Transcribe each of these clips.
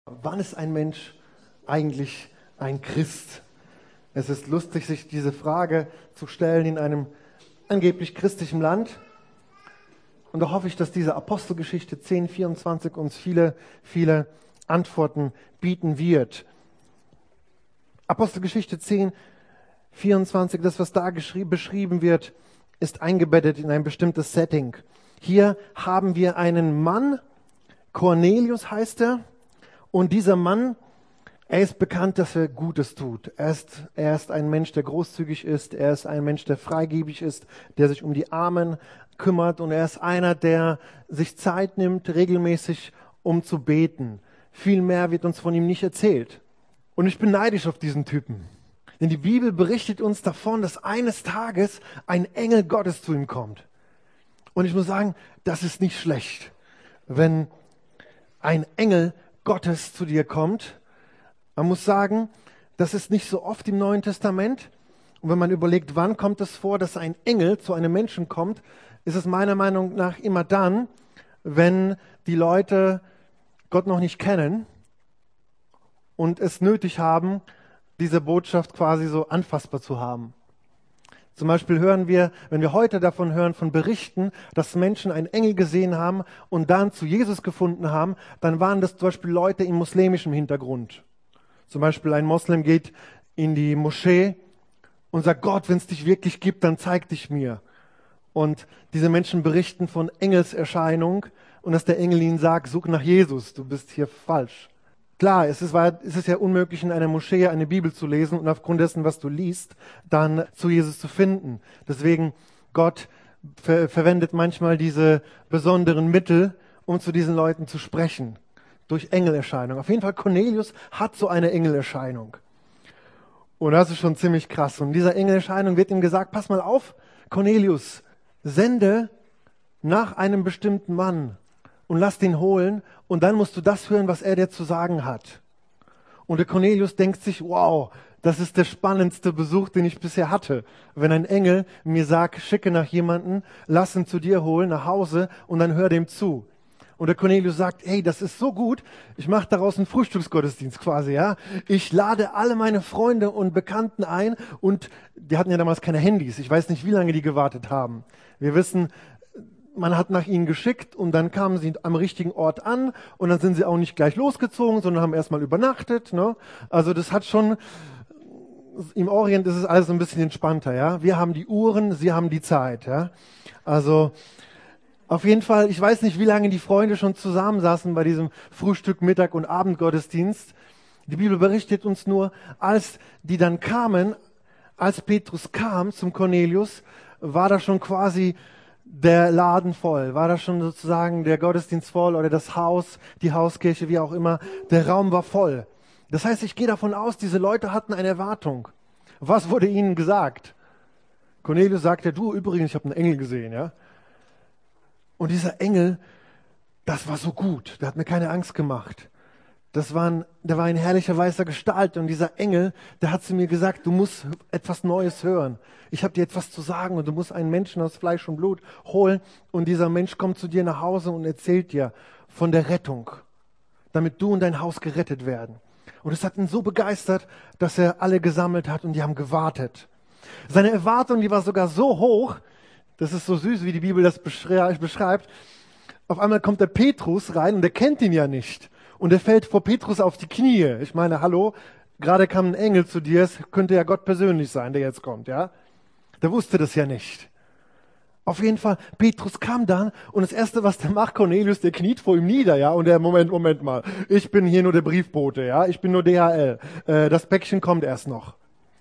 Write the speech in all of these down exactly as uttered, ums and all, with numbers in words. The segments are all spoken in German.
Wann ist ein Mensch eigentlich ein Christ? Es ist lustig, sich diese Frage zu stellen in einem angeblich christlichen Land. Und da hoffe ich, dass diese Apostelgeschichte zehn vierundzwanzig uns viele, viele Antworten bieten wird. Apostelgeschichte zehn vierundzwanzig, das, was da beschrieben wird, ist eingebettet in ein bestimmtes Setting. Hier haben wir einen Mann, Cornelius heißt er, und dieser Mann, er ist bekannt, dass er Gutes tut. Er ist, er ist ein Mensch, der großzügig ist, er ist ein Mensch, der freigebig ist, der sich um die Armen kümmert, und er ist einer, der sich Zeit nimmt, regelmäßig, um zu beten. Viel mehr wird uns von ihm nicht erzählt. Und ich bin neidisch auf diesen Typen. Denn die Bibel berichtet uns davon, dass eines Tages ein Engel Gottes zu ihm kommt. Und ich muss sagen, das ist nicht schlecht, wenn ein Engel Gottes zu dir kommt. Man muss sagen, das ist nicht so oft im Neuen Testament. Und wenn man überlegt, wann kommt es vor, dass ein Engel zu einem Menschen kommt, ist es meiner Meinung nach immer dann, wenn die Leute Gott noch nicht kennen und es nötig haben, diese Botschaft quasi so anfassbar zu haben. Zum Beispiel hören wir, wenn wir heute davon hören, von Berichten, dass Menschen einen Engel gesehen haben und dann zu Jesus gefunden haben, dann waren das zum Beispiel Leute im muslimischen Hintergrund. Zum Beispiel ein Moslem geht in die Moschee und sagt, Gott, wenn es dich wirklich gibt, dann zeig dich mir. Und diese Menschen berichten von Engelserscheinung und dass der Engel ihnen sagt, such nach Jesus, du bist hier falsch. Klar, es ist, es ist ja unmöglich, in einer Moschee eine Bibel zu lesen und aufgrund dessen, was du liest, dann zu Jesus zu finden. Deswegen, Gott ver- verwendet manchmal diese besonderen Mittel, um zu diesen Leuten zu sprechen. Durch Engelerscheinung. Auf jeden Fall, Cornelius hat so eine Engelerscheinung. Und das ist schon ziemlich krass. Und in dieser Engelerscheinung wird ihm gesagt, pass mal auf, Cornelius, sende nach einem bestimmten Mann und lass den holen, und dann musst du das hören, was er dir zu sagen hat. Und der Cornelius denkt sich, wow, das ist der spannendste Besuch, den ich bisher hatte. Wenn ein Engel mir sagt, schicke nach jemanden, lass ihn zu dir holen, nach Hause, und dann hör dem zu. Und der Cornelius sagt, hey, das ist so gut, ich mache daraus einen Frühstücksgottesdienst quasi, ja. Ich lade alle meine Freunde und Bekannten ein, und die hatten ja damals keine Handys. Ich weiß nicht, wie lange die gewartet haben. Wir wissen, man hat nach ihnen geschickt und dann kamen sie am richtigen Ort an, und dann sind sie auch nicht gleich losgezogen, sondern haben erstmal übernachtet, ne? Also das hat schon, im Orient ist es alles ein bisschen entspannter, ja. Wir haben die Uhren, sie haben die Zeit, ja. Also auf jeden Fall, ich weiß nicht, wie lange die Freunde schon zusammensaßen bei diesem Frühstück, Mittag und Abendgottesdienst. Die Bibel berichtet uns nur, als die dann kamen, als Petrus kam zum Cornelius, war da schon quasi der Laden voll, war da schon sozusagen der Gottesdienst voll oder das Haus, die Hauskirche, wie auch immer, der Raum war voll. Das heißt, ich gehe davon aus, diese Leute hatten eine Erwartung. Was wurde ihnen gesagt? Cornelius sagte, du, übrigens, ich habe einen Engel gesehen, ja. Und dieser Engel, das war so gut, der hat mir keine Angst gemacht. Das war ein, der war in herrlicher weißer Gestalt, und dieser Engel, der hat zu mir gesagt, du musst etwas Neues hören. Ich habe dir etwas zu sagen, und du musst einen Menschen aus Fleisch und Blut holen, und dieser Mensch kommt zu dir nach Hause und erzählt dir von der Rettung, damit du und dein Haus gerettet werden. Und es hat ihn so begeistert, dass er alle gesammelt hat, und die haben gewartet. Seine Erwartung, die war sogar so hoch, das ist so süß, wie die Bibel das beschreibt. Auf einmal kommt der Petrus rein, und der kennt ihn ja nicht. Und er fällt vor Petrus auf die Knie. Ich meine, hallo, gerade kam ein Engel zu dir, es könnte ja Gott persönlich sein, der jetzt kommt, ja? Der wusste das ja nicht. Auf jeden Fall, Petrus kam dann, und das Erste, was der macht, Cornelius, der kniet vor ihm nieder, ja? Und der, Moment, Moment mal, ich bin hier nur der Briefbote, ja? Ich bin nur D H L. Äh, das Päckchen kommt erst noch.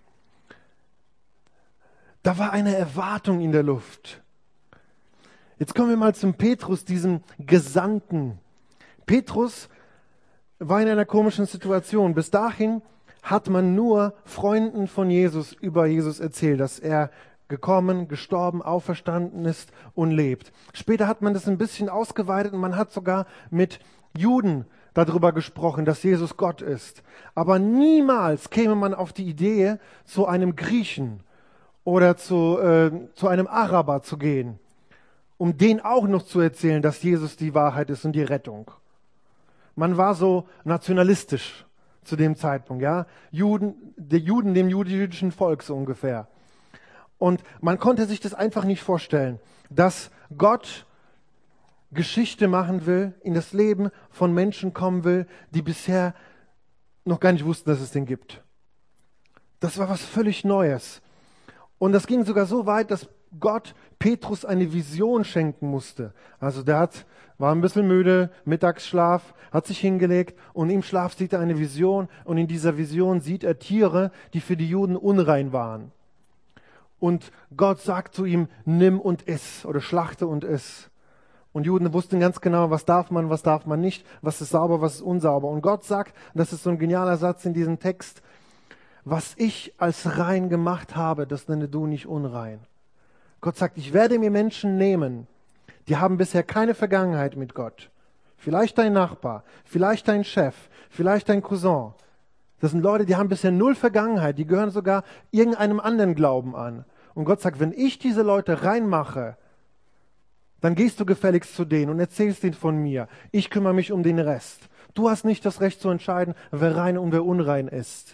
Da war eine Erwartung in der Luft. Jetzt kommen wir mal zum Petrus, diesem Gesandten. Petrus war in einer komischen Situation. Bis dahin hat man nur Freunden von Jesus über Jesus erzählt, dass er gekommen, gestorben, auferstanden ist und lebt. Später hat man das ein bisschen ausgeweitet, und man hat sogar mit Juden darüber gesprochen, dass Jesus Gott ist. Aber niemals käme man auf die Idee, zu einem Griechen oder zu, äh, zu einem Araber zu gehen, um denen auch noch zu erzählen, dass Jesus die Wahrheit ist und die Rettung. Man war so nationalistisch zu dem Zeitpunkt, ja. Juden, der Juden, dem jüdischen Volk so ungefähr. Und man konnte sich das einfach nicht vorstellen, dass Gott Geschichte machen will, in das Leben von Menschen kommen will, die bisher noch gar nicht wussten, dass es den gibt. Das war was völlig Neues. Und das ging sogar so weit, dass Gott Petrus eine Vision schenken musste. Also der hat, war ein bisschen müde, Mittagsschlaf, hat sich hingelegt und im Schlaf sieht er eine Vision und in dieser Vision sieht er Tiere, die für die Juden unrein waren. Und Gott sagt zu ihm, nimm und iss oder schlachte und iss. Und Juden wussten ganz genau, was darf man, was darf man nicht, was ist sauber, was ist unsauber. Und Gott sagt, das ist so ein genialer Satz in diesem Text, was ich als rein gemacht habe, das nenne du nicht unrein. Gott sagt, ich werde mir Menschen nehmen, die haben bisher keine Vergangenheit mit Gott. Vielleicht dein Nachbar, vielleicht dein Chef, vielleicht dein Cousin. Das sind Leute, die haben bisher null Vergangenheit, die gehören sogar irgendeinem anderen Glauben an. Und Gott sagt, wenn ich diese Leute reinmache, dann gehst du gefälligst zu denen und erzählst ihnen von mir. Ich kümmere mich um den Rest. Du hast nicht das Recht zu entscheiden, wer rein und wer unrein ist.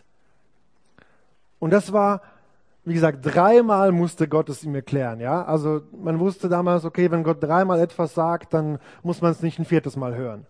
Und das war, wie gesagt, dreimal musste Gott es ihm erklären. Ja? Also man wusste damals, okay, wenn Gott dreimal etwas sagt, dann muss man es nicht ein viertes Mal hören.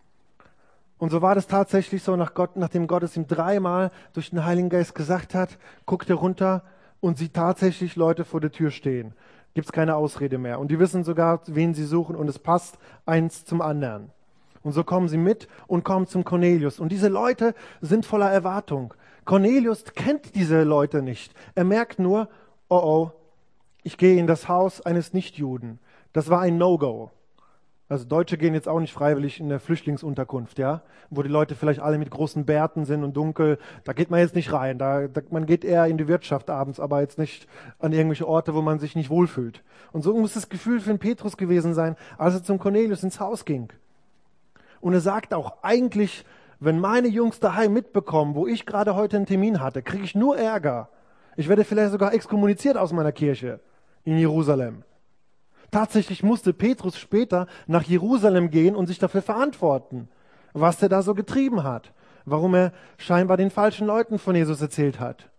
Und so war das tatsächlich so, nach Gott, nachdem Gott es ihm dreimal durch den Heiligen Geist gesagt hat, guckt er runter und sieht tatsächlich Leute vor der Tür stehen. Gibt es keine Ausrede mehr. Und die wissen sogar, wen sie suchen und es passt eins zum anderen. Und so kommen sie mit und kommen zum Cornelius. Und diese Leute sind voller Erwartung. Cornelius kennt diese Leute nicht. Er merkt nur, oh oh, ich gehe in das Haus eines Nichtjuden. Das war ein No-Go. Also Deutsche gehen jetzt auch nicht freiwillig in der Flüchtlingsunterkunft, ja, wo die Leute vielleicht alle mit großen Bärten sind und dunkel. Da geht man jetzt nicht rein. Da, da, man geht eher in die Wirtschaft abends, aber jetzt nicht an irgendwelche Orte, wo man sich nicht wohlfühlt. Und so muss das Gefühl für den Petrus gewesen sein, als er zum Cornelius ins Haus ging. Und er sagt auch, eigentlich, wenn meine Jungs daheim mitbekommen, wo ich gerade heute einen Termin hatte, kriege ich nur Ärger. Ich werde vielleicht sogar exkommuniziert aus meiner Kirche in Jerusalem. Tatsächlich musste Petrus später nach Jerusalem gehen und sich dafür verantworten, was er da so getrieben hat, warum er scheinbar den falschen Leuten von Jesus erzählt hat.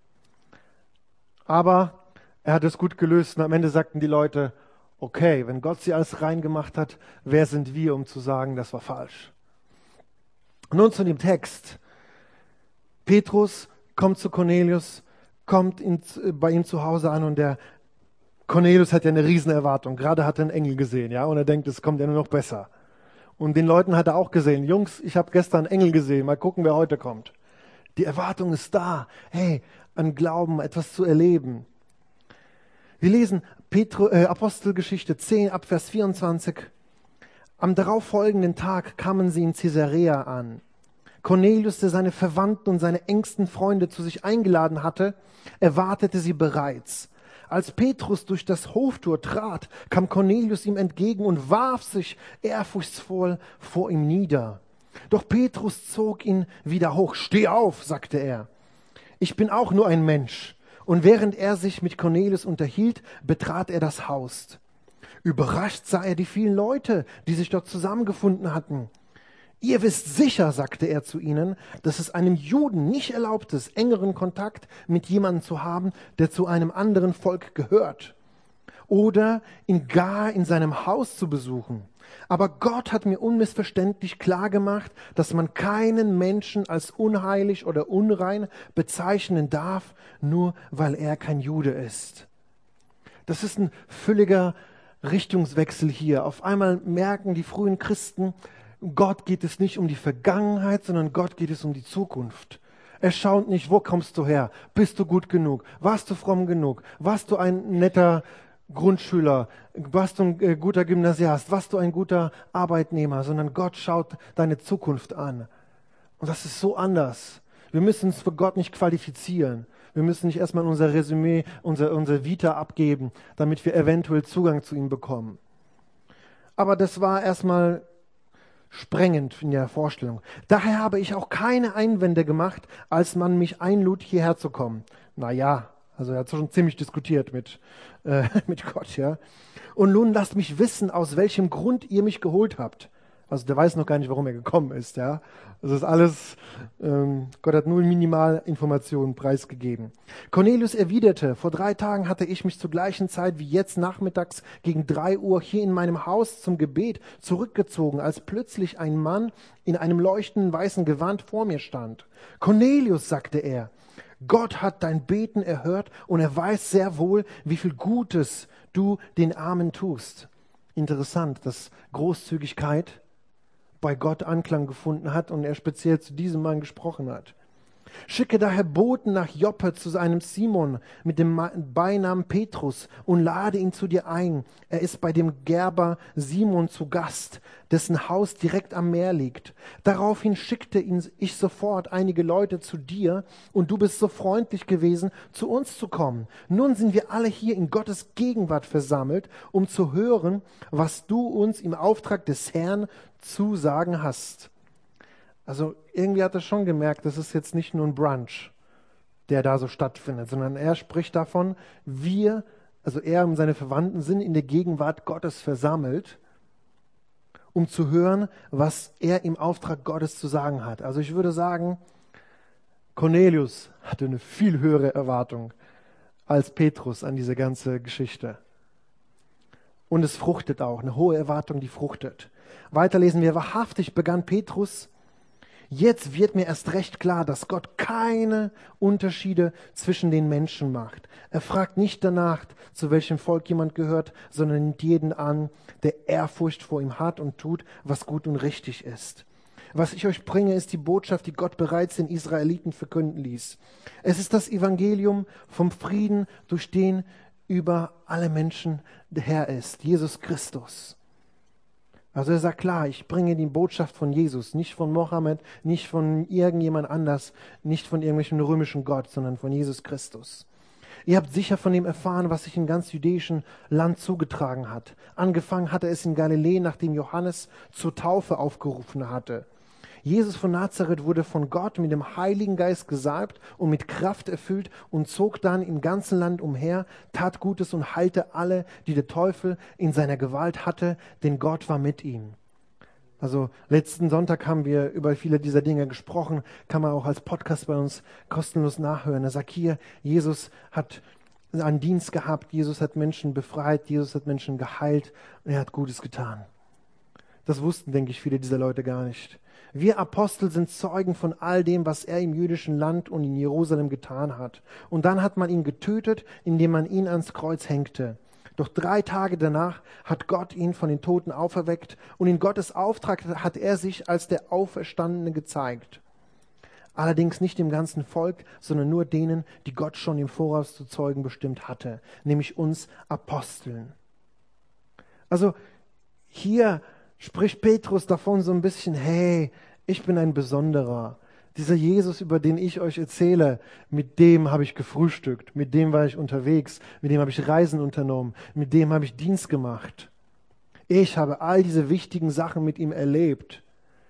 Aber er hat es gut gelöst und am Ende sagten die Leute, okay, wenn Gott sie alles rein gemacht hat, wer sind wir, um zu sagen, das war falsch? Nun zu dem Text. Petrus kommt zu Cornelius, kommt in, bei ihm zu Hause an und der Cornelius hat ja eine Riesenerwartung. Gerade hat er einen Engel gesehen, ja, und er denkt, es kommt ja nur noch besser. Und den Leuten hat er auch gesehen, Jungs, ich habe gestern einen Engel gesehen, mal gucken, wer heute kommt. Die Erwartung ist da, hey, an Glauben, etwas zu erleben. Wir lesen Petru, äh, Apostelgeschichte zehn, ab Vers vierundzwanzig. Am darauffolgenden Tag kamen sie in Caesarea an. Cornelius, der seine Verwandten und seine engsten Freunde zu sich eingeladen hatte, erwartete sie bereits. Als Petrus durch das Hoftor trat, kam Cornelius ihm entgegen und warf sich ehrfurchtsvoll vor ihm nieder. Doch Petrus zog ihn wieder hoch. Steh auf, sagte er. Ich bin auch nur ein Mensch. Und während er sich mit Cornelius unterhielt, betrat er das Haus. Überrascht sah er die vielen Leute, die sich dort zusammengefunden hatten. Ihr wisst sicher, sagte er zu ihnen, dass es einem Juden nicht erlaubt ist, engeren Kontakt mit jemandem zu haben, der zu einem anderen Volk gehört. Oder ihn gar in seinem Haus zu besuchen. Aber Gott hat mir unmissverständlich klargemacht, dass man keinen Menschen als unheilig oder unrein bezeichnen darf, nur weil er kein Jude ist. Das ist ein völliger Richtungswechsel hier. Auf einmal merken die frühen Christen, Gott geht es nicht um die Vergangenheit, sondern Gott geht es um die Zukunft. Er schaut nicht, wo kommst du her? Bist du gut genug? Warst du fromm genug? Warst du ein netter Grundschüler? Warst du ein äh, guter Gymnasiast? Warst du ein guter Arbeitnehmer? Sondern Gott schaut deine Zukunft an. Und das ist so anders. Wir müssen uns für Gott nicht qualifizieren. Wir müssen nicht erstmal unser Resümee, unser, unser Vita abgeben, damit wir eventuell Zugang zu ihm bekommen. Aber das war erstmal sprengend in der Vorstellung. Daher habe ich auch keine Einwände gemacht, als man mich einlud, hierher zu kommen. Naja, also er hat schon ziemlich diskutiert mit, äh, mit Gott, ja. Und nun lasst mich wissen, aus welchem Grund ihr mich geholt habt. Also der weiß noch gar nicht, warum er gekommen ist. Ja? Das ist alles, ähm, Gott hat nur Minimalinformationen preisgegeben. Cornelius erwiderte, vor drei Tagen hatte ich mich zur gleichen Zeit wie jetzt nachmittags gegen drei Uhr hier in meinem Haus zum Gebet zurückgezogen, als plötzlich ein Mann in einem leuchtenden weißen Gewand vor mir stand. Cornelius, sagte er, Gott hat dein Beten erhört und er weiß sehr wohl, wie viel Gutes du den Armen tust. Interessant, dass Großzügigkeit bei Gott Anklang gefunden hat und er speziell zu diesem Mann gesprochen hat. Schicke daher Boten nach Joppe zu einem Simon mit dem Beinamen Petrus und lade ihn zu dir ein. Er ist bei dem Gerber Simon zu Gast, dessen Haus direkt am Meer liegt. Daraufhin schickte ihn ich sofort einige Leute zu dir und du bist so freundlich gewesen, zu uns zu kommen. Nun sind wir alle hier in Gottes Gegenwart versammelt, um zu hören, was du uns im Auftrag des Herrn zu sagen hast. Also irgendwie hat er schon gemerkt, das ist jetzt nicht nur ein Brunch, der da so stattfindet, sondern er spricht davon, wir, also er und seine Verwandten sind in der Gegenwart Gottes versammelt, um zu hören, was er im Auftrag Gottes zu sagen hat. Also ich würde sagen, Cornelius hatte eine viel höhere Erwartung als Petrus an diese ganze Geschichte. Und es fruchtet auch, eine hohe Erwartung, die fruchtet. Weiter lesen wir, wahrhaftig begann Petrus, jetzt wird mir erst recht klar, dass Gott keine Unterschiede zwischen den Menschen macht. Er fragt nicht danach, zu welchem Volk jemand gehört, sondern nimmt jeden an, der Ehrfurcht vor ihm hat und tut, was gut und richtig ist. Was ich euch bringe, ist die Botschaft, die Gott bereits den Israeliten verkünden ließ. Es ist das Evangelium vom Frieden, durch den über alle Menschen der Herr ist, Jesus Christus. Also er sagt klar, ich bringe die Botschaft von Jesus, nicht von Mohammed, nicht von irgendjemand anders, nicht von irgendwelchem römischen Gott, sondern von Jesus Christus. Ihr habt sicher von dem erfahren, was sich im ganz jüdischen Land zugetragen hat. Angefangen hatte es in Galiläa, nachdem Johannes zur Taufe aufgerufen hatte. Jesus von Nazareth wurde von Gott mit dem Heiligen Geist gesalbt und mit Kraft erfüllt und zog dann im ganzen Land umher, tat Gutes und heilte alle, die der Teufel in seiner Gewalt hatte, denn Gott war mit ihm. Also letzten Sonntag haben wir über viele dieser Dinge gesprochen, kann man auch als Podcast bei uns kostenlos nachhören. Er sagt hier, Jesus hat einen Dienst gehabt, Jesus hat Menschen befreit, Jesus hat Menschen geheilt und er hat Gutes getan. Das wussten, denke ich, viele dieser Leute gar nicht. Wir Apostel sind Zeugen von all dem, was er im jüdischen Land und in Jerusalem getan hat. Und dann hat man ihn getötet, indem man ihn ans Kreuz hängte. Doch drei Tage danach hat Gott ihn von den Toten auferweckt und in Gottes Auftrag hat er sich als der Auferstandene gezeigt. Allerdings nicht dem ganzen Volk, sondern nur denen, die Gott schon im Voraus zu Zeugen bestimmt hatte, nämlich uns Aposteln. Also hier spricht Petrus davon so ein bisschen, hey, ich bin ein Besonderer. Dieser Jesus, über den ich euch erzähle, mit dem habe ich gefrühstückt, mit dem war ich unterwegs, mit dem habe ich Reisen unternommen, mit dem habe ich Dienst gemacht. Ich habe all diese wichtigen Sachen mit ihm erlebt.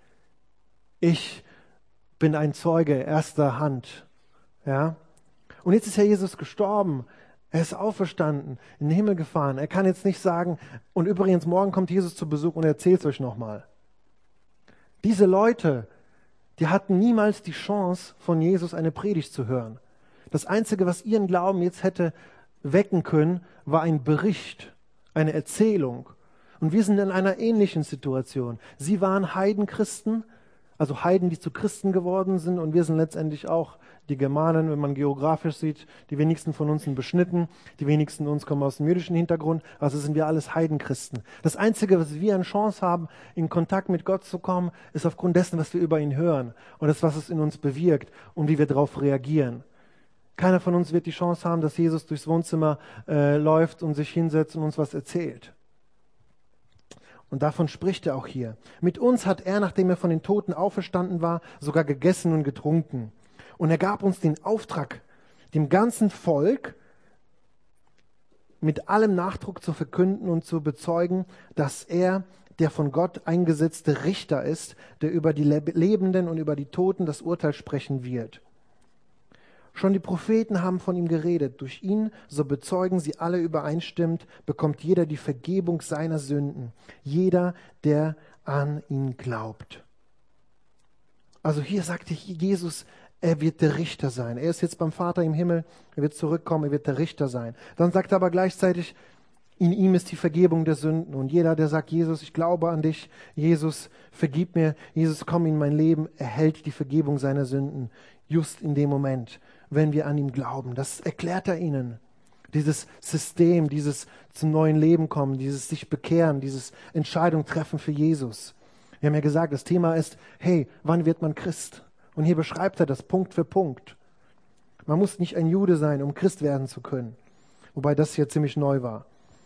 Ich bin ein Zeuge erster Hand. Ja? Und jetzt ist ja Jesus gestorben. Er ist auferstanden, in den Himmel gefahren. Er kann jetzt nicht sagen, und übrigens, morgen kommt Jesus zu Besuch und erzählt es euch nochmal. Diese Leute, die hatten niemals die Chance, von Jesus eine Predigt zu hören. Das Einzige, was ihren Glauben jetzt hätte wecken können, war ein Bericht, eine Erzählung. Und wir sind in einer ähnlichen Situation. Sie waren Heidenchristen, also Heiden, die zu Christen geworden sind, und wir sind letztendlich auch die Germanen, wenn man geografisch sieht. Die wenigsten von uns sind beschnitten, die wenigsten von uns kommen aus dem jüdischen Hintergrund, also sind wir alles Heidenchristen. Das Einzige, was wir eine Chance haben, in Kontakt mit Gott zu kommen, ist aufgrund dessen, was wir über ihn hören und das, was es in uns bewirkt und wie wir darauf reagieren. Keiner von uns wird die Chance haben, dass Jesus durchs Wohnzimmer äh, läuft und sich hinsetzt und uns was erzählt. Und davon spricht er auch hier. Mit uns hat er, nachdem er von den Toten auferstanden war, sogar gegessen und getrunken. Und er gab uns den Auftrag, dem ganzen Volk mit allem Nachdruck zu verkünden und zu bezeugen, dass er der von Gott eingesetzte Richter ist, der über die Lebenden und über die Toten das Urteil sprechen wird. Schon die Propheten haben von ihm geredet. Durch ihn, so bezeugen sie alle übereinstimmend, bekommt jeder die Vergebung seiner Sünden. Jeder, der an ihn glaubt. Also hier sagte Jesus, er wird der Richter sein. Er ist jetzt beim Vater im Himmel, er wird zurückkommen, er wird der Richter sein. Dann sagt er aber gleichzeitig, in ihm ist die Vergebung der Sünden. Und jeder, der sagt, Jesus, ich glaube an dich, Jesus, vergib mir, Jesus, komm in mein Leben, erhält die Vergebung seiner Sünden. Just in dem Moment, wenn wir an ihm glauben. Das erklärt er ihnen. Dieses System, dieses zum neuen Leben kommen, dieses sich bekehren, dieses Entscheidung treffen für Jesus. Wir haben ja gesagt, das Thema ist, hey, wann wird man Christ? Und hier beschreibt er das Punkt für Punkt. Man muss nicht ein Jude sein, um Christ werden zu können. Wobei das hier ziemlich neu war.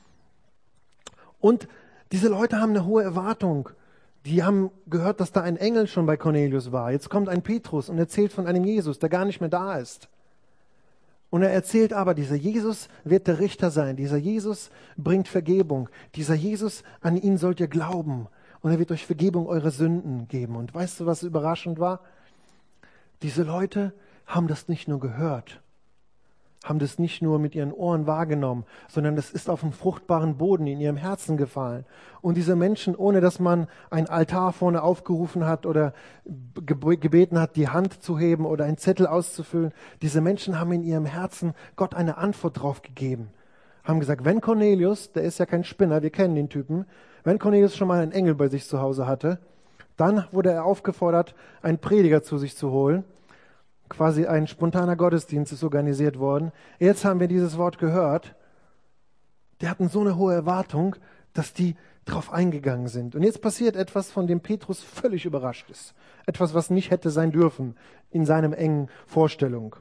Und diese Leute haben eine hohe Erwartung. Die haben gehört, dass da ein Engel schon bei Cornelius war. Jetzt kommt ein Petrus und erzählt von einem Jesus, der gar nicht mehr da ist. Und er erzählt aber, dieser Jesus wird der Richter sein. Dieser Jesus bringt Vergebung. Dieser Jesus, an ihn sollt ihr glauben. Und er wird euch Vergebung eurer Sünden geben. Und weißt du, was überraschend war? Diese Leute haben das nicht nur gehört, haben das nicht nur mit ihren Ohren wahrgenommen, sondern es ist auf einen fruchtbaren Boden in ihrem Herzen gefallen. Und diese Menschen, ohne dass man ein Altar vorne aufgerufen hat oder gebeten hat, die Hand zu heben oder einen Zettel auszufüllen, diese Menschen haben in ihrem Herzen Gott eine Antwort drauf gegeben. Haben gesagt, wenn Cornelius, der ist ja kein Spinner, wir kennen den Typen, wenn Cornelius schon mal einen Engel bei sich zu Hause hatte, dann wurde er aufgefordert, einen Prediger zu sich zu holen. Quasi ein spontaner Gottesdienst ist organisiert worden. Jetzt haben wir dieses Wort gehört. Die hatten so eine hohe Erwartung, dass die drauf eingegangen sind. Und jetzt passiert etwas, von dem Petrus völlig überrascht ist. Etwas, was nicht hätte sein dürfen in seinem engen Vorstellung.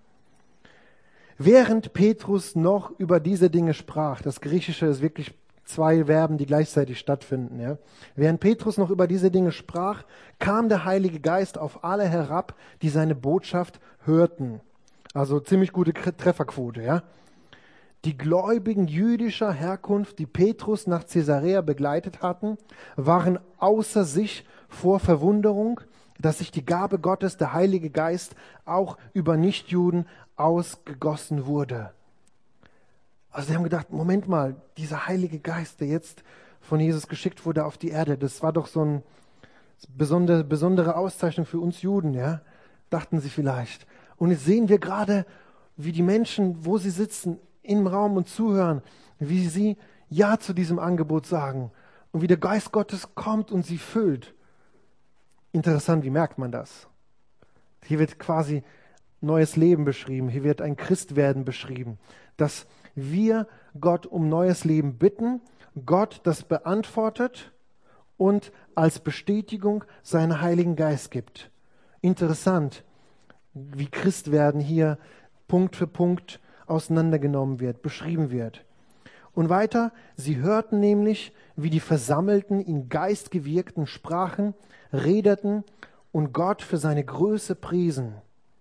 Während Petrus noch über diese Dinge sprach, das Griechische ist wirklich zwei Verben, die gleichzeitig stattfinden. Ja. Während Petrus noch über diese Dinge sprach, kam der Heilige Geist auf alle herab, die seine Botschaft hörten. Also ziemlich gute Trefferquote. Ja. Die Gläubigen jüdischer Herkunft, die Petrus nach Caesarea begleitet hatten, waren außer sich vor Verwunderung, dass sich die Gabe Gottes, der Heilige Geist, auch über Nichtjuden ausgegossen wurde. Also sie haben gedacht, Moment mal, dieser Heilige Geist, der jetzt von Jesus geschickt wurde auf die Erde, das war doch so eine besondere, besondere Auszeichnung für uns Juden, ja? Dachten sie vielleicht. Und jetzt sehen wir gerade, wie die Menschen, wo sie sitzen, im Raum und zuhören, wie sie Ja zu diesem Angebot sagen und wie der Geist Gottes kommt und sie füllt. Interessant, wie merkt man das? Hier wird quasi neues Leben beschrieben, hier wird ein Christwerden beschrieben, dass wir Gott um neues Leben bitten, Gott das beantwortet und als Bestätigung seinen Heiligen Geist gibt. Interessant, wie Christwerden hier Punkt für Punkt auseinandergenommen wird, beschrieben wird. Und weiter, sie hörten nämlich, wie die Versammelten in geistgewirkten Sprachen redeten und Gott für seine Größe priesen.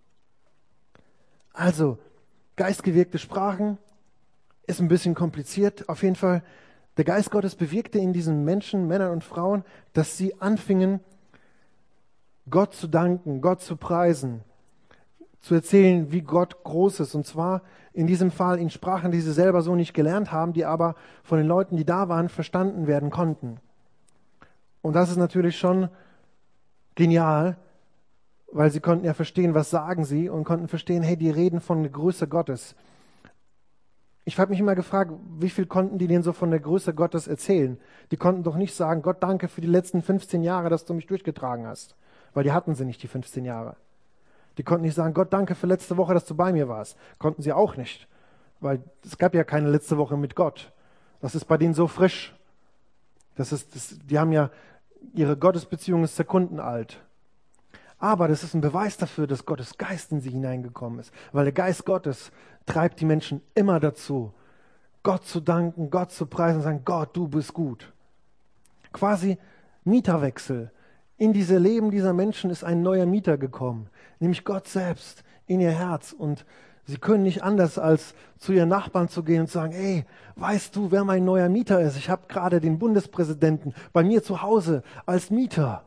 Also, geistgewirkte Sprachen ist ein bisschen kompliziert. Auf jeden Fall, der Geist Gottes bewirkte in diesen Menschen, Männern und Frauen, dass sie anfingen, Gott zu danken, Gott zu preisen, zu erzählen, wie Gott groß ist. Und zwar in diesem Fall in Sprachen, die sie selber so nicht gelernt haben, die aber von den Leuten, die da waren, verstanden werden konnten. Und das ist natürlich schon genial, weil sie konnten ja verstehen, was sagen sie und konnten verstehen, hey, die reden von der Größe Gottes. Ich habe mich immer gefragt, wie viel konnten die denn so von der Größe Gottes erzählen? Die konnten doch nicht sagen, Gott, danke für die letzten fünfzehn Jahre, dass du mich durchgetragen hast. Weil die hatten sie nicht, die fünfzehn Jahre. Die konnten nicht sagen, Gott, danke für letzte Woche, dass du bei mir warst. Konnten sie auch nicht. Weil es gab ja keine letzte Woche mit Gott. Das ist bei denen so frisch. Das ist, das, die haben ja, ihre Gottesbeziehung ist sekundenalt. Aber das ist ein Beweis dafür, dass Gottes Geist in sie hineingekommen ist. Weil der Geist Gottes treibt die Menschen immer dazu, Gott zu danken, Gott zu preisen und sagen, Gott, du bist gut. Quasi Mieterwechsel. In diese Leben dieser Menschen ist ein neuer Mieter gekommen, nämlich Gott selbst in ihr Herz. Und sie können nicht anders, als zu ihren Nachbarn zu gehen und zu sagen, ey, weißt du, wer mein neuer Mieter ist? Ich habe gerade den Bundespräsidenten bei mir zu Hause als Mieter.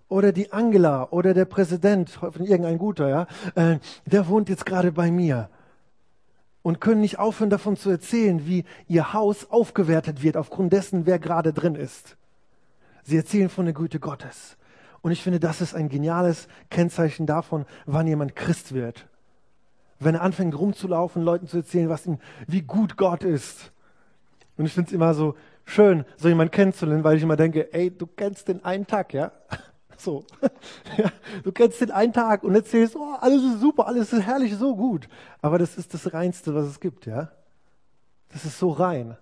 oder die Angela oder der Präsident, hoffentlich irgendein guter, ja, äh, der wohnt jetzt gerade bei mir. Und können nicht aufhören, davon zu erzählen, wie ihr Haus aufgewertet wird, aufgrund dessen, wer gerade drin ist. Sie erzählen von der Güte Gottes. Und ich finde, das ist ein geniales Kennzeichen davon, wann jemand Christ wird. Wenn er anfängt rumzulaufen, Leuten zu erzählen, was ihm, wie gut Gott ist. Und ich finde es immer so schön, so jemanden kennenzulernen, weil ich immer denke, ey, du kennst den einen Tag, ja? So. Ja, du kennst den einen Tag und erzählst, oh, alles ist super, alles ist herrlich, so gut. Aber das ist das Reinste, was es gibt, ja? Das ist so rein.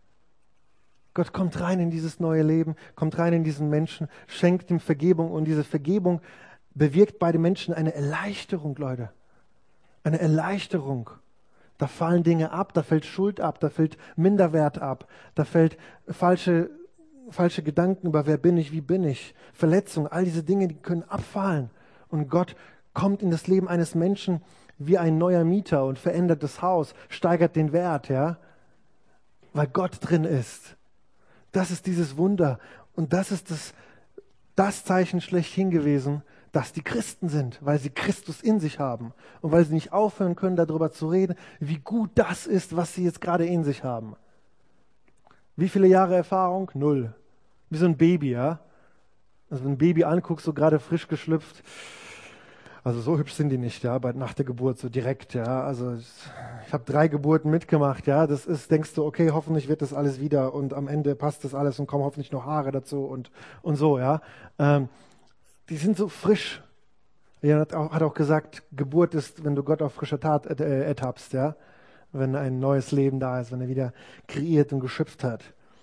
Gott kommt rein in dieses neue Leben, kommt rein in diesen Menschen, schenkt ihm Vergebung und diese Vergebung bewirkt bei den Menschen eine Erleichterung, Leute. Eine Erleichterung. Da fallen Dinge ab, da fällt Schuld ab, da fällt Minderwert ab, da fällt falsche, falsche Gedanken über wer bin ich, wie bin ich, Verletzung, all diese Dinge, die können abfallen. Und Gott kommt in das Leben eines Menschen wie ein neuer Mieter und verändert das Haus, steigert den Wert, ja, weil Gott drin ist. Das ist dieses Wunder und das ist das, das Zeichen schlechthin gewesen, dass die Christen sind, weil sie Christus in sich haben und weil sie nicht aufhören können, darüber zu reden, wie gut das ist, was sie jetzt gerade in sich haben. Wie viele Jahre Erfahrung? Null. Wie so ein Baby, ja? Also wenn ein Baby anguckst, so gerade frisch geschlüpft, also so hübsch sind die nicht, ja, bei, nach der Geburt so direkt, ja. Also ich, ich habe drei Geburten mitgemacht, ja. Das ist, denkst du, okay, hoffentlich wird das alles wieder und am Ende passt das alles und kommen hoffentlich noch Haare dazu und und so, ja. Ähm, die sind so frisch. Er hat auch, hat auch gesagt, Geburt ist, wenn du Gott auf frischer Tat äh, ertappst, ja. Wenn ein neues Leben da ist, wenn er wieder kreiert und geschöpft hat.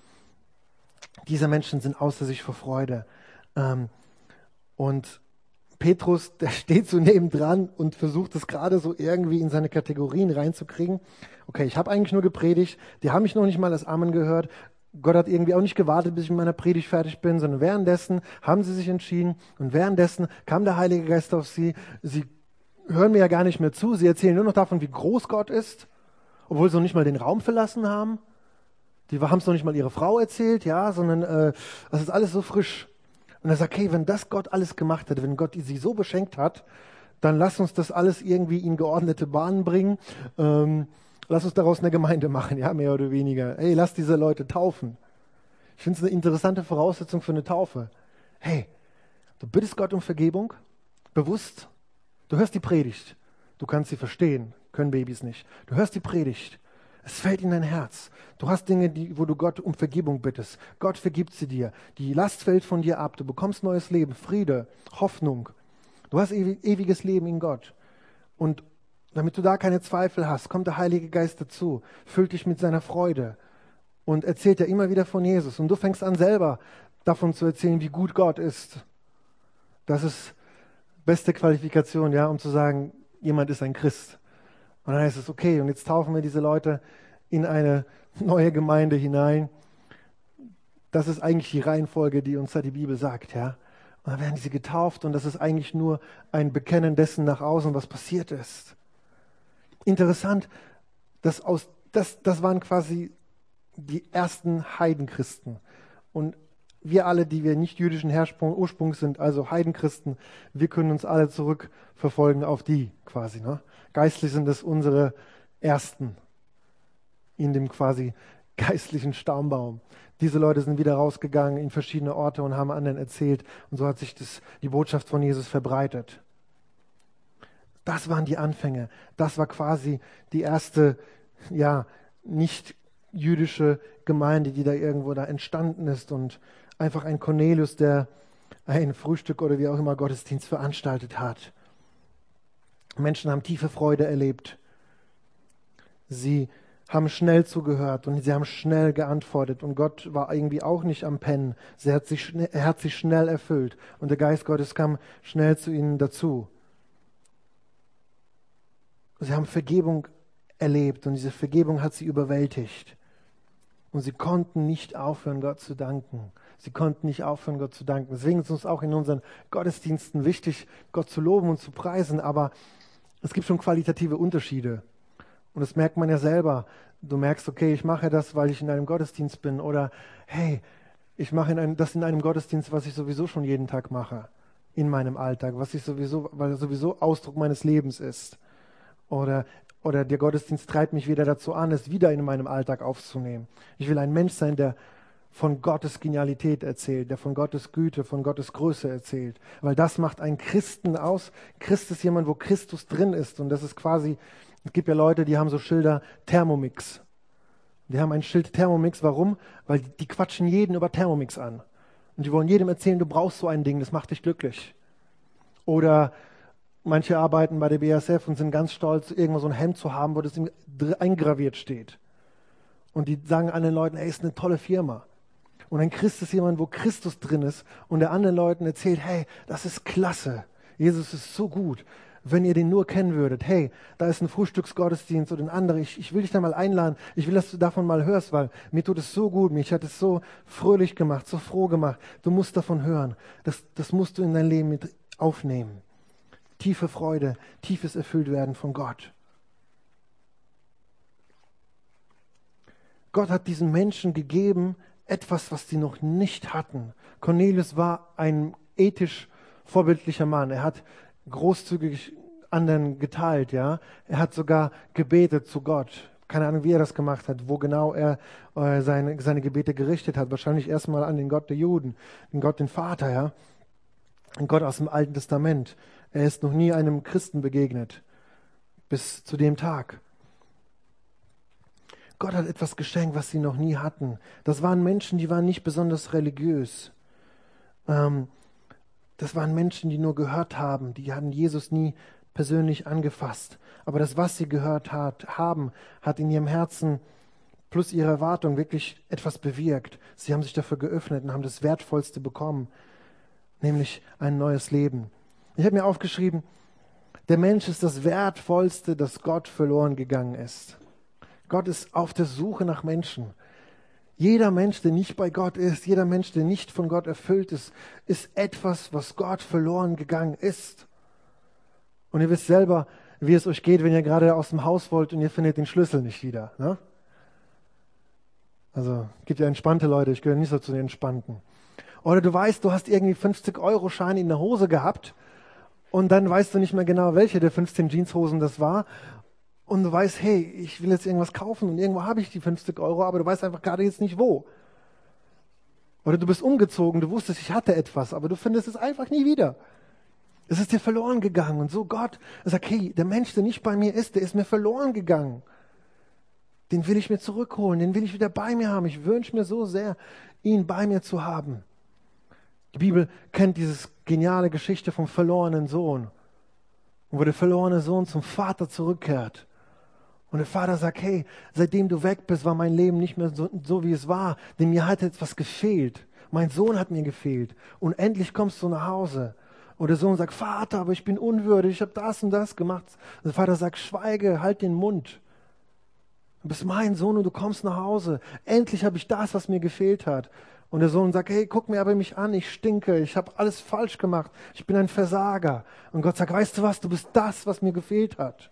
Diese Menschen sind außer sich vor Freude. Ähm, und Petrus, der steht so nebendran und versucht es gerade so irgendwie in seine Kategorien reinzukriegen. Okay, ich habe eigentlich nur gepredigt, die haben mich noch nicht mal das Amen gehört. Gott hat irgendwie auch nicht gewartet, bis ich mit meiner Predigt fertig bin, sondern währenddessen haben sie sich entschieden und währenddessen kam der Heilige Geist auf sie. Sie hören mir ja gar nicht mehr zu, sie erzählen nur noch davon, wie groß Gott ist, obwohl sie noch nicht mal den Raum verlassen haben. Die haben es noch nicht mal ihre Frau erzählt, ja, sondern äh, das ist alles so frisch. Und er sagt, hey, wenn das Gott alles gemacht hat, wenn Gott sie so beschenkt hat, dann lass uns das alles irgendwie in geordnete Bahnen bringen. Ähm, lass uns daraus eine Gemeinde machen, ja, mehr oder weniger. Hey, lass diese Leute taufen. Ich finde es eine interessante Voraussetzung für eine Taufe. Hey, du bittest Gott um Vergebung, bewusst. Du hörst die Predigt. Du kannst sie verstehen, können Babys nicht. Du hörst die Predigt. Es fällt in dein Herz. Du hast Dinge, die, wo du Gott um Vergebung bittest. Gott vergibt sie dir. Die Last fällt von dir ab. Du bekommst neues Leben, Friede, Hoffnung. Du hast ewiges Leben in Gott. Und damit du da keine Zweifel hast, kommt der Heilige Geist dazu, füllt dich mit seiner Freude und erzählt dir immer wieder von Jesus. Und du fängst an, selber davon zu erzählen, wie gut Gott ist. Das ist beste Qualifikation, ja, um zu sagen, jemand ist ein Christ. Und dann heißt es, okay, und jetzt taufen wir diese Leute in eine neue Gemeinde hinein. Das ist eigentlich die Reihenfolge, die uns da die Bibel sagt, ja. Und dann werden sie getauft und das ist eigentlich nur ein Bekennen dessen nach außen, was passiert ist. Interessant, dass aus, das, das waren quasi die ersten Heidenchristen. Und wir alle, die wir nicht jüdischen Hersprung, Ursprungs sind, also Heidenchristen, wir können uns alle zurückverfolgen auf die quasi, ne? Geistlich sind es unsere Ersten in dem quasi geistlichen Stammbaum. Diese Leute sind wieder rausgegangen in verschiedene Orte und haben anderen erzählt. Und so hat sich das, die Botschaft von Jesus verbreitet. Das waren die Anfänge. Das war quasi die erste, ja, nicht jüdische Gemeinde, die da irgendwo da entstanden ist. Und einfach ein Cornelius, der ein Frühstück oder wie auch immer Gottesdienst veranstaltet hat. Menschen haben tiefe Freude erlebt. Sie haben schnell zugehört und sie haben schnell geantwortet. Und Gott war irgendwie auch nicht am Pennen. Er hat sich, er hat sich schnell erfüllt. Und der Geist Gottes kam schnell zu ihnen dazu. Sie haben Vergebung erlebt und diese Vergebung hat sie überwältigt. Und sie konnten nicht aufhören, Gott zu danken. Sie konnten nicht aufhören, Gott zu danken. Deswegen ist uns auch in unseren Gottesdiensten wichtig, Gott zu loben und zu preisen. Aber es gibt schon qualitative Unterschiede. Und das merkt man ja selber. Du merkst, okay, ich mache das, weil ich in einem Gottesdienst bin. Oder, hey, ich mache in einem, das in einem Gottesdienst, was ich sowieso schon jeden Tag mache. in meinem Alltag, was ich sowieso, weil es sowieso Ausdruck meines Lebens ist. Oder, oder der Gottesdienst treibt mich wieder dazu an, es wieder in meinem Alltag aufzunehmen. Ich will ein Mensch sein, der von Gottes Genialität erzählt, der von Gottes Güte, von Gottes Größe erzählt. Weil das macht einen Christen aus. Christ ist jemand, wo Christus drin ist. Und das ist quasi, es gibt ja Leute, die haben so Schilder Thermomix. Die haben ein Schild Thermomix. Warum? Weil die, die quatschen jeden über Thermomix an. Und die wollen jedem erzählen, du brauchst so ein Ding, das macht dich glücklich. Oder manche arbeiten bei der B A S F und sind ganz stolz, irgendwo so ein Hemd zu haben, wo das eingraviert steht. Und die sagen anderen Leuten, ey, ist eine tolle Firma. Und ein Christ ist jemand, wo Christus drin ist und der anderen Leuten erzählt, hey, das ist klasse. Jesus ist so gut. Wenn ihr den nur kennen würdet, hey, da ist ein Frühstücksgottesdienst oder ein anderer, ich, ich will dich da mal einladen, ich will, dass du davon mal hörst, weil mir tut es so gut, mich hat es so fröhlich gemacht, so froh gemacht. Du musst davon hören. Das, das musst du in dein Leben mit aufnehmen. Tiefe Freude, tiefes Erfülltwerden von Gott. Gott hat diesen Menschen gegeben, etwas, was sie noch nicht hatten. Cornelius war ein ethisch vorbildlicher Mann. Er hat großzügig anderen geteilt, ja. Er hat sogar gebetet zu Gott. Keine Ahnung, wie er das gemacht hat, wo genau er äh, seine, seine Gebete gerichtet hat. Wahrscheinlich erstmal an den Gott der Juden, den Gott, den Vater, ja. Den Gott aus dem Alten Testament. Er ist noch nie einem Christen begegnet. Bis zu dem Tag. Gott hat etwas geschenkt, was sie noch nie hatten. Das waren Menschen, die waren nicht besonders religiös. Ähm, das waren Menschen, die nur gehört haben. Die hatten Jesus nie persönlich angefasst. Aber das, was sie gehört hat, haben, hat in ihrem Herzen plus ihre Erwartung wirklich etwas bewirkt. Sie haben sich dafür geöffnet und haben das Wertvollste bekommen, nämlich ein neues Leben. Ich habe mir aufgeschrieben, der Mensch ist das Wertvollste, das Gott verloren gegangen ist. Gott ist auf der Suche nach Menschen. Jeder Mensch, der nicht bei Gott ist, jeder Mensch, der nicht von Gott erfüllt ist, ist etwas, was Gott verloren gegangen ist. Und ihr wisst selber, wie es euch geht, wenn ihr gerade aus dem Haus wollt und ihr findet den Schlüssel nicht wieder. Ne? Also, es gibt ja entspannte Leute, ich gehöre nicht so zu den Entspannten. Oder du weißt, du hast irgendwie fünfzig-Euro-Schein in der Hose gehabt und dann weißt du nicht mehr genau, welche der fünfzehn Jeanshosen das war. Und du weißt, hey, ich will jetzt irgendwas kaufen und irgendwo habe ich die fünfzig Euro, aber du weißt einfach gerade jetzt nicht wo. Oder du bist umgezogen, du wusstest, ich hatte etwas, aber du findest es einfach nie wieder. Es ist dir verloren gegangen. Und so Gott sagt, hey, der Mensch, der nicht bei mir ist, der ist mir verloren gegangen. Den will ich mir zurückholen, den will ich wieder bei mir haben. Ich wünsche mir so sehr, ihn bei mir zu haben. Die Bibel kennt diese geniale Geschichte vom verlorenen Sohn, wo der verlorene Sohn zum Vater zurückkehrt. Und der Vater sagt, hey, seitdem du weg bist, war mein Leben nicht mehr so, so wie es war, denn mir hat etwas gefehlt. Mein Sohn hat mir gefehlt. Und endlich kommst du nach Hause. Und der Sohn sagt, Vater, aber ich bin unwürdig, ich habe das und das gemacht. Und der Vater sagt, schweige, halt den Mund. Du bist mein Sohn und du kommst nach Hause. Endlich habe ich das, was mir gefehlt hat. Und der Sohn sagt, hey, guck mir aber mich an, ich stinke, ich habe alles falsch gemacht, ich bin ein Versager. Und Gott sagt, weißt du was, du bist das, was mir gefehlt hat.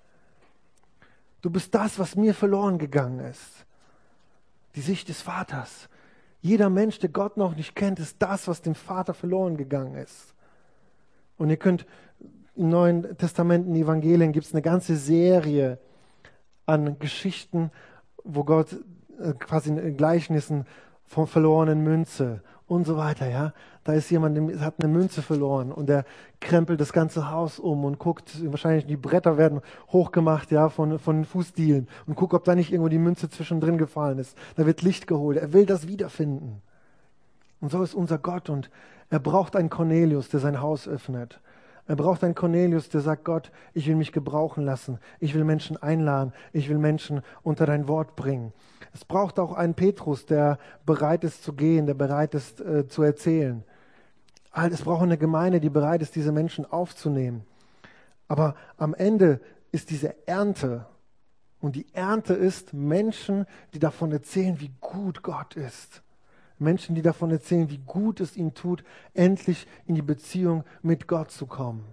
Du bist das, was mir verloren gegangen ist. Die Sicht des Vaters. Jeder Mensch, der Gott noch nicht kennt, ist das, was dem Vater verloren gegangen ist. Und ihr könnt im Neuen Testament, in den Evangelien, gibt es eine ganze Serie an Geschichten, wo Gott äh, quasi in Gleichnissen von verlorenen Münze und so weiter, ja. Da ist jemand, der hat eine Münze verloren und der krempelt das ganze Haus um und guckt, wahrscheinlich die Bretter werden hochgemacht, ja, von, von den Fußdielen und guckt, ob da nicht irgendwo die Münze zwischendrin gefallen ist. Da wird Licht geholt. Er will das wiederfinden. Und so ist unser Gott und er braucht einen Cornelius, der sein Haus öffnet. Er braucht einen Cornelius, der sagt, Gott, ich will mich gebrauchen lassen. Ich will Menschen einladen. Ich will Menschen unter dein Wort bringen. Es braucht auch einen Petrus, der bereit ist zu gehen, der bereit ist äh, zu erzählen. Es braucht eine Gemeinde, die bereit ist, diese Menschen aufzunehmen. Aber am Ende ist diese Ernte. Und die Ernte ist Menschen, die davon erzählen, wie gut Gott ist. Menschen, die davon erzählen, wie gut es ihnen tut, endlich in die Beziehung mit Gott zu kommen.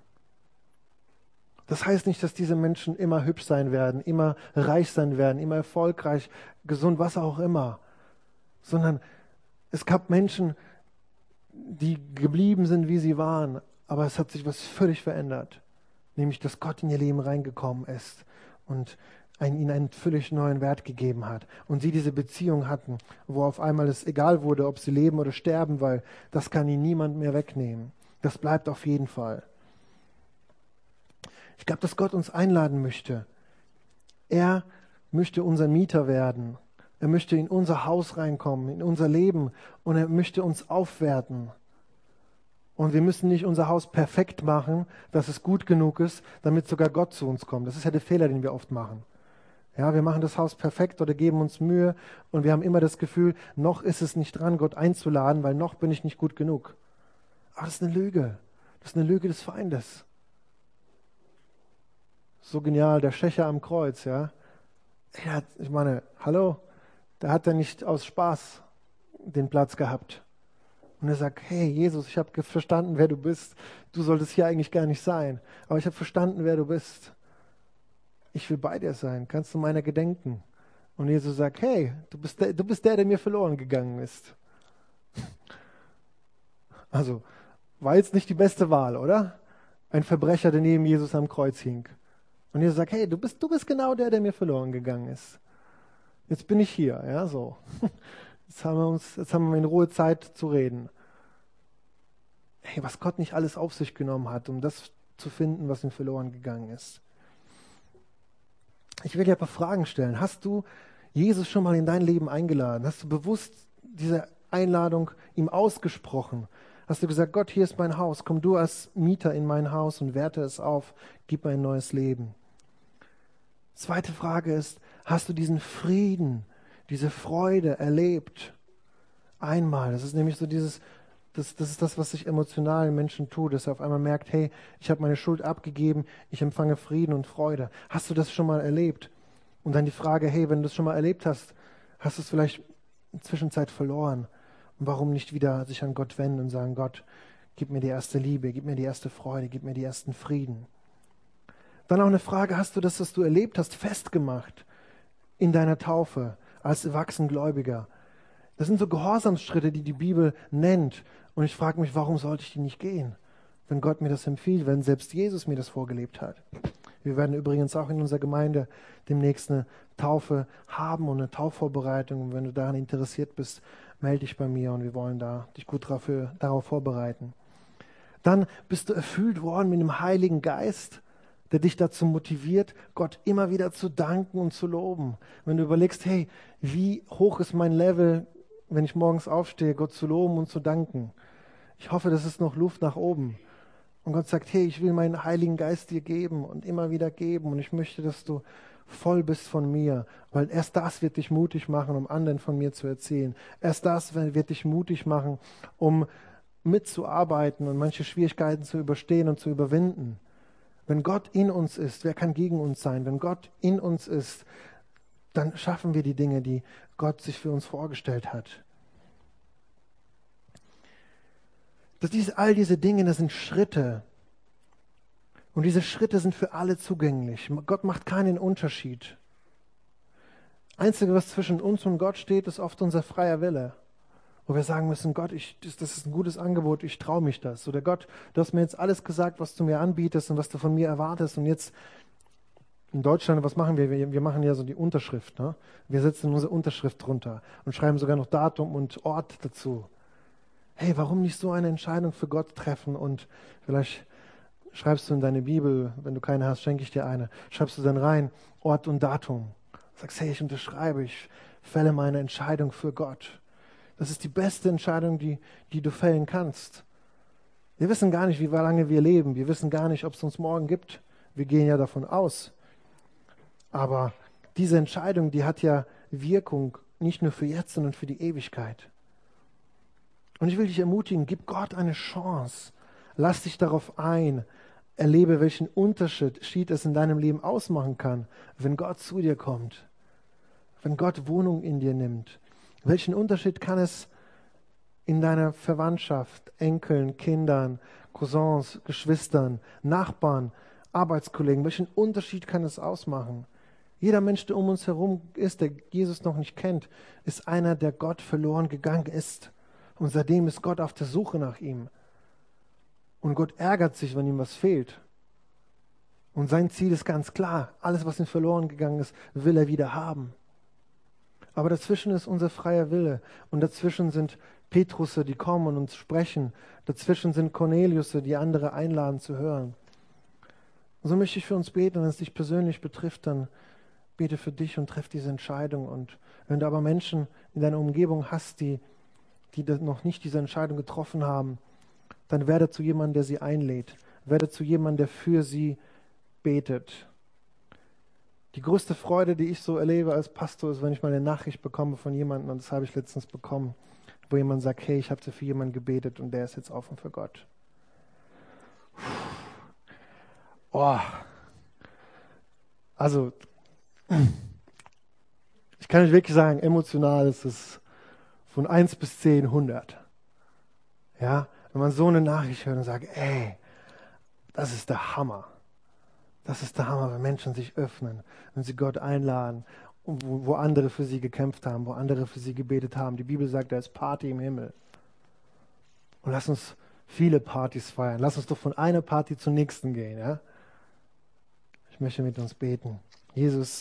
Das heißt nicht, dass diese Menschen immer hübsch sein werden, immer reich sein werden, immer erfolgreich, gesund, was auch immer. Sondern es gab Menschen, die geblieben sind, wie sie waren, aber es hat sich was völlig verändert. Nämlich, dass Gott in ihr Leben reingekommen ist und ein, ihnen einen völlig neuen Wert gegeben hat. Und sie diese Beziehung hatten, wo auf einmal es egal wurde, ob sie leben oder sterben, weil das kann ihnen niemand mehr wegnehmen. Das bleibt auf jeden Fall. Ich glaube, dass Gott uns einladen möchte. Er möchte unser Mieter werden. Er möchte in unser Haus reinkommen, in unser Leben, und er möchte uns aufwerten. Und wir müssen nicht unser Haus perfekt machen, dass es gut genug ist, damit sogar Gott zu uns kommt. Das ist ja der Fehler, den wir oft machen. Ja, wir machen das Haus perfekt oder geben uns Mühe und wir haben immer das Gefühl, noch ist es nicht dran, Gott einzuladen, weil noch bin ich nicht gut genug. Aber das ist eine Lüge. Das ist eine Lüge des Feindes. So genial, der Schächer am Kreuz, ja. Er hat, ich meine, hallo, da hat er nicht aus Spaß den Platz gehabt. Und er sagt, hey Jesus, ich habe verstanden, wer du bist. Du solltest hier eigentlich gar nicht sein. Aber ich habe verstanden, wer du bist. Ich will bei dir sein. Kannst du meiner gedenken? Und Jesus sagt, hey, du bist der, du bist der, der mir verloren gegangen ist. Also, war jetzt nicht die beste Wahl, oder? Ein Verbrecher, der neben Jesus am Kreuz hing. Und Jesus sagt, hey, du bist, du bist genau der, der mir verloren gegangen ist. Jetzt bin ich hier, ja, so. Jetzt haben wir uns, jetzt haben wir in Ruhe Zeit zu reden. Hey, was Gott nicht alles auf sich genommen hat, um das zu finden, was ihm verloren gegangen ist. Ich will dir ein paar Fragen stellen. Hast du Jesus schon mal in dein Leben eingeladen? Hast du bewusst diese Einladung ihm ausgesprochen? Hast du gesagt, Gott, hier ist mein Haus, komm du als Mieter in mein Haus und werte es auf, gib mir ein neues Leben. Zweite Frage ist, hast du diesen Frieden, diese Freude erlebt? Einmal, das ist nämlich so dieses, das, das ist das, was sich emotional im Menschen tut, dass er auf einmal merkt, hey, ich habe meine Schuld abgegeben, ich empfange Frieden und Freude. Hast du das schon mal erlebt? Und dann die Frage, hey, wenn du es schon mal erlebt hast, hast du es vielleicht in der Zwischenzeit verloren? Und warum nicht wieder sich an Gott wenden und sagen, Gott, gib mir die erste Liebe, gib mir die erste Freude, gib mir die ersten Frieden. Dann auch eine Frage, hast du das, was du erlebt hast, festgemacht in deiner Taufe als Erwachsengläubiger? Das sind so Gehorsamsschritte, die die Bibel nennt. Und ich frage mich, warum sollte ich die nicht gehen, wenn Gott mir das empfiehlt, wenn selbst Jesus mir das vorgelebt hat? Wir werden übrigens auch in unserer Gemeinde demnächst eine Taufe haben und eine Taufvorbereitung. Und wenn du daran interessiert bist, melde dich bei mir und wir wollen da dich gut dafür, darauf vorbereiten. Dann bist du erfüllt worden mit dem Heiligen Geist, der dich dazu motiviert, Gott immer wieder zu danken und zu loben. Wenn du überlegst, hey, wie hoch ist mein Level, wenn ich morgens aufstehe, Gott zu loben und zu danken. Ich hoffe, das ist noch Luft nach oben. Und Gott sagt, hey, ich will meinen Heiligen Geist dir geben und immer wieder geben. Und ich möchte, dass du voll bist von mir, weil erst das wird dich mutig machen, um anderen von mir zu erzählen. Erst das wird dich mutig machen, um mitzuarbeiten und manche Schwierigkeiten zu überstehen und zu überwinden. Wenn Gott in uns ist, wer kann gegen uns sein? Wenn Gott in uns ist, dann schaffen wir die Dinge, die Gott sich für uns vorgestellt hat. Das diese, all diese Dinge, das sind Schritte. Und diese Schritte sind für alle zugänglich. Gott macht keinen Unterschied. Einzige, was zwischen uns und Gott steht, ist oft unser freier Wille. Wo wir sagen müssen, Gott, ich, das, das ist ein gutes Angebot, ich traue mich das. Oder Gott, du hast mir jetzt alles gesagt, was du mir anbietest und was du von mir erwartest. Und jetzt in Deutschland, was machen wir? Wir, wir machen ja so die Unterschrift. Ne? Wir setzen unsere Unterschrift drunter und schreiben sogar noch Datum und Ort dazu. Hey, warum nicht so eine Entscheidung für Gott treffen? Und vielleicht schreibst du in deine Bibel, wenn du keine hast, schenke ich dir eine, schreibst du dann rein, Ort und Datum. Sagst, hey, ich unterschreibe, ich fälle meine Entscheidung für Gott. Das ist die beste Entscheidung, die, die du fällen kannst. Wir wissen gar nicht, wie lange wir leben. Wir wissen gar nicht, ob es uns morgen gibt. Wir gehen ja davon aus. Aber diese Entscheidung, die hat ja Wirkung, nicht nur für jetzt, sondern für die Ewigkeit. Und ich will dich ermutigen, gib Gott eine Chance. Lass dich darauf ein. Erlebe, welchen Unterschied es in deinem Leben ausmachen kann, wenn Gott zu dir kommt. Wenn Gott Wohnung in dir nimmt. Welchen Unterschied kann es in deiner Verwandtschaft, Enkeln, Kindern, Cousins, Geschwistern, Nachbarn, Arbeitskollegen, welchen Unterschied kann es ausmachen? Jeder Mensch, der um uns herum ist, der Jesus noch nicht kennt, ist einer, der Gott verloren gegangen ist. Und seitdem ist Gott auf der Suche nach ihm. Und Gott ärgert sich, wenn ihm was fehlt. Und sein Ziel ist ganz klar. Alles, was ihm verloren gegangen ist, will er wieder haben. Aber dazwischen ist unser freier Wille. Und dazwischen sind Petrusse, die kommen und uns sprechen. Dazwischen sind Corneliusse, die andere einladen zu hören. Und so möchte ich für uns beten. Wenn es dich persönlich betrifft, dann bete für dich und treff diese Entscheidung. Und wenn du aber Menschen in deiner Umgebung hast, die, die noch nicht diese Entscheidung getroffen haben, dann werde zu jemandem, der sie einlädt. Werde zu jemandem, der für sie betet. Die größte Freude, die ich so erlebe als Pastor, ist, wenn ich mal eine Nachricht bekomme von jemandem, und das habe ich letztens bekommen, wo jemand sagt, hey, ich habe für jemanden gebetet und der ist jetzt offen für Gott. Oh. Also, ich kann euch wirklich sagen, emotional ist es von eins bis zehn, hundert. Ja, wenn man so eine Nachricht hört und sagt, ey, das ist der Hammer. Das ist der Hammer, wenn Menschen sich öffnen, wenn sie Gott einladen, wo, wo andere für sie gekämpft haben, wo andere für sie gebetet haben. Die Bibel sagt, da ist Party im Himmel. Und lass uns viele Partys feiern. Lass uns doch von einer Party zur nächsten gehen. Ja? Ich möchte mit uns beten. Jesus,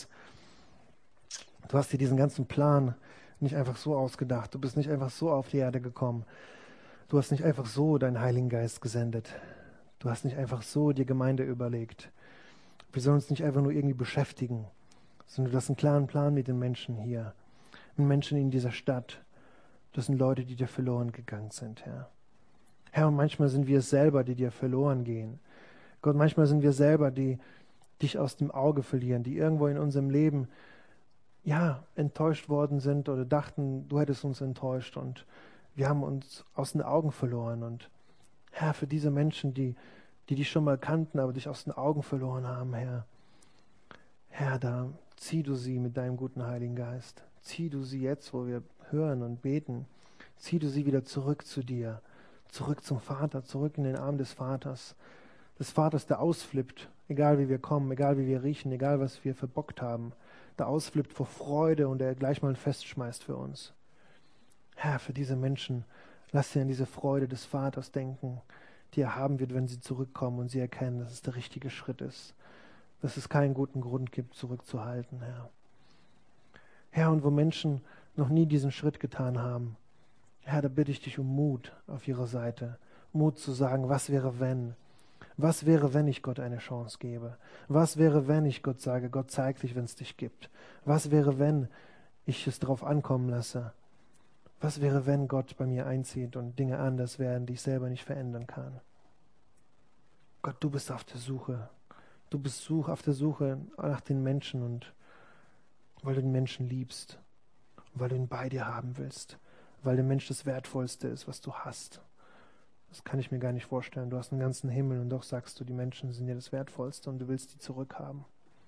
du hast dir diesen ganzen Plan nicht einfach so ausgedacht. Du bist nicht einfach so auf die Erde gekommen. Du hast nicht einfach so deinen Heiligen Geist gesendet. Du hast nicht einfach so die Gemeinde überlegt. Wir sollen uns nicht einfach nur irgendwie beschäftigen, sondern du hast einen klaren Plan mit den Menschen hier, mit den Menschen in dieser Stadt. Das sind Leute, die dir verloren gegangen sind, Herr. Herr, und manchmal sind wir es selber, die dir verloren gehen. Gott, manchmal sind wir selber, die dich aus dem Auge verlieren, die irgendwo in unserem Leben, ja, enttäuscht worden sind oder dachten, du hättest uns enttäuscht und wir haben uns aus den Augen verloren. Und Herr, für diese Menschen, die die dich schon mal kannten, aber dich aus den Augen verloren haben, Herr. Herr, da zieh du sie mit deinem guten Heiligen Geist. Zieh du sie jetzt, wo wir hören und beten. Zieh du sie wieder zurück zu dir, zurück zum Vater, zurück in den Arm des Vaters. Des Vaters, der ausflippt, egal wie wir kommen, egal wie wir riechen, egal was wir verbockt haben. Der ausflippt vor Freude und der gleich mal festschmeißt für uns. Herr, für diese Menschen, lass sie an diese Freude des Vaters denken, die er haben wird, wenn sie zurückkommen und sie erkennen, dass es der richtige Schritt ist, dass es keinen guten Grund gibt, zurückzuhalten, Herr. Herr, und wo Menschen noch nie diesen Schritt getan haben, Herr, da bitte ich dich um Mut auf ihrer Seite. Mut zu sagen, was wäre, wenn? Was wäre, wenn ich Gott eine Chance gebe? Was wäre, wenn ich Gott sage, Gott zeig dich, wenn es dich gibt? Was wäre, wenn ich es darauf ankommen lasse? Was wäre, wenn Gott bei mir einzieht und Dinge anders werden, die ich selber nicht verändern kann? Gott, du bist auf der Suche. Du bist such, auf der Suche nach den Menschen und weil du den Menschen liebst, weil du ihn bei dir haben willst, weil der Mensch das Wertvollste ist, was du hast. Das kann ich mir gar nicht vorstellen. Du hast einen ganzen Himmel und doch sagst du, die Menschen sind dir das Wertvollste und du willst die zurückhaben.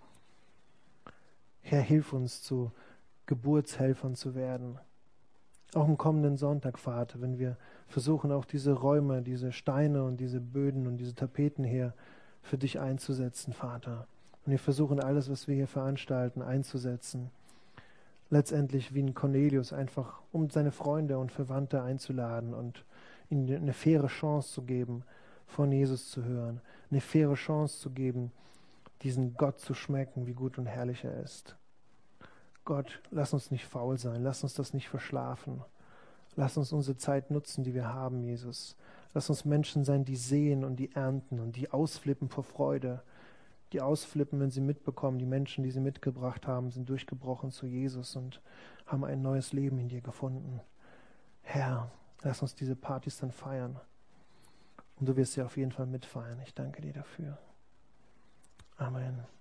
Herr, hilf uns, zu Geburtshelfern zu werden. Auch am kommenden Sonntag, Vater, wenn wir versuchen, auch diese Räume, diese Steine und diese Böden und diese Tapeten hier für dich einzusetzen, Vater. Und wir versuchen, alles, was wir hier veranstalten, einzusetzen. Letztendlich wie ein Cornelius, einfach um seine Freunde und Verwandte einzuladen und ihnen eine faire Chance zu geben, von Jesus zu hören. Eine faire Chance zu geben, diesen Gott zu schmecken, wie gut und herrlich er ist. Gott, lass uns nicht faul sein, lass uns das nicht verschlafen. Lass uns unsere Zeit nutzen, die wir haben, Jesus. Lass uns Menschen sein, die sehen und die ernten und die ausflippen vor Freude. Die ausflippen, wenn sie mitbekommen, die Menschen, die sie mitgebracht haben, sind durchgebrochen zu Jesus und haben ein neues Leben in dir gefunden. Herr, lass uns diese Partys dann feiern. Und du wirst sie auf jeden Fall mitfeiern. Ich danke dir dafür. Amen.